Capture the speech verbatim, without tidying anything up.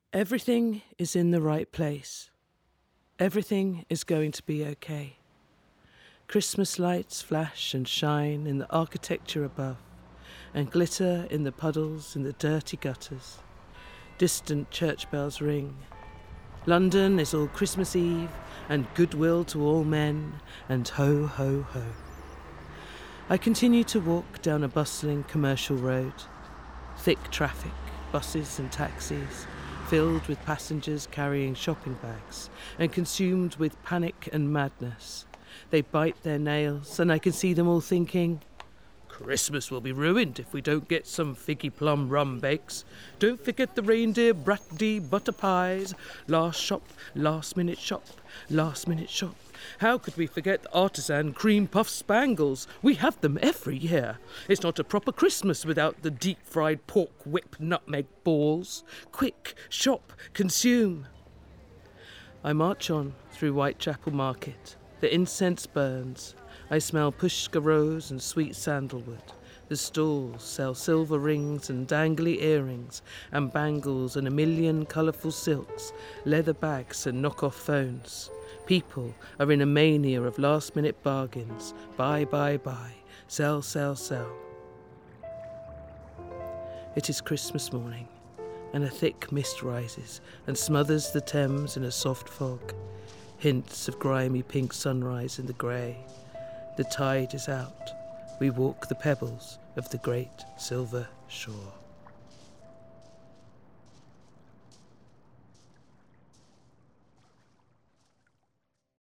Everything is in the right place. Everything is going to be okay. Christmas lights flash and shine in the architecture above, and glitter in the puddles in the dirty gutters. Distant church bells ring. London is all Christmas Eve, and goodwill to all men, and ho, ho, ho. I continue to walk down a bustling commercial road. Thick traffic, buses and taxis, filled with passengers carrying shopping bags and consumed with panic and madness. They bite their nails, and I can see them all thinking, Christmas will be ruined if we don't get some figgy plum rum bakes. Don't forget the reindeer bratty butter pies. Last shop, last minute shop, last minute shop. How could we forget the artisan cream puff spangles? We have them every year. It's not a proper Christmas without the deep-fried pork whip nutmeg balls. Quick, shop, consume. I march on through Whitechapel Market. The incense burns. I smell pushka rose and sweet sandalwood. The stalls sell silver rings and dangly earrings and bangles and a million colourful silks, leather bags and knock-off phones. People are in a mania of last-minute bargains. Buy, buy, buy. Sell, sell, sell. It is Christmas morning, and a thick mist rises and smothers the Thames in a soft fog. Hints of grimy pink sunrise in the grey. The tide is out. We walk the pebbles of the great silver shore.